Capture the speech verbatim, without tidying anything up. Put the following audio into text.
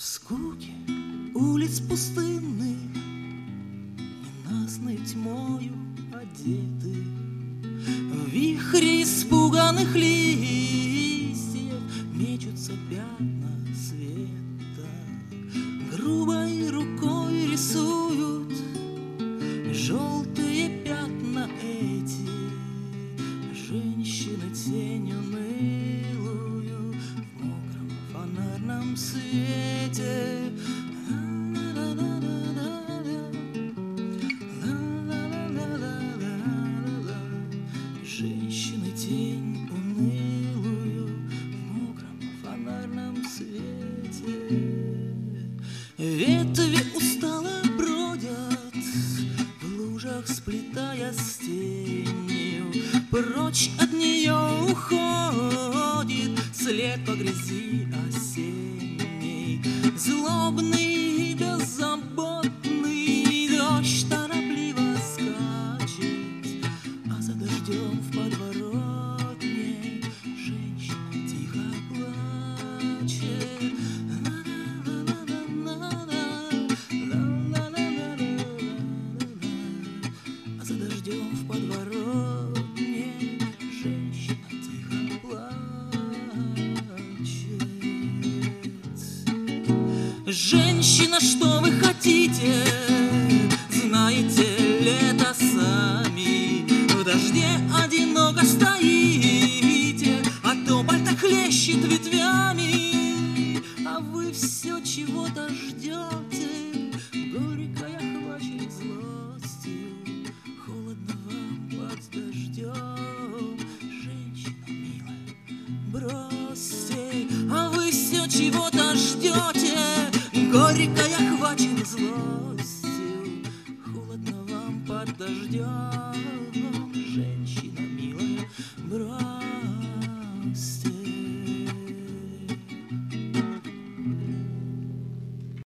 В скуке улиц пустынных, ненастной тьмою одеты, в вихре испуганных листьев мечутся пятна света, грубой рукой рисуют желтые пятна эти женщины тень унылую в мокром фонарном свете. Женщины тень унылую в мокром фонарном свете. Ветви устало бродят в лужах, сплетая с тенью. Прочь от нее уходит след по грязи осенней. Злобный и беззаботный дождь торопливо скачет, а за дождем в подворотне женщина тихо плачет. А за дождем в подворотне женщина тихо плачет. Женщина, что вы хотите? Знаете ли это сами? В дожде одиноко стоите, а тополь так хлещет ветвями, а вы все чего-то ждете. Горько я охвачен злостью, холодно вам под дождем. Женщина милая, бросьте, а вы все чего-то ждете. Горько я охвачен злостью, холодно вам под дождем.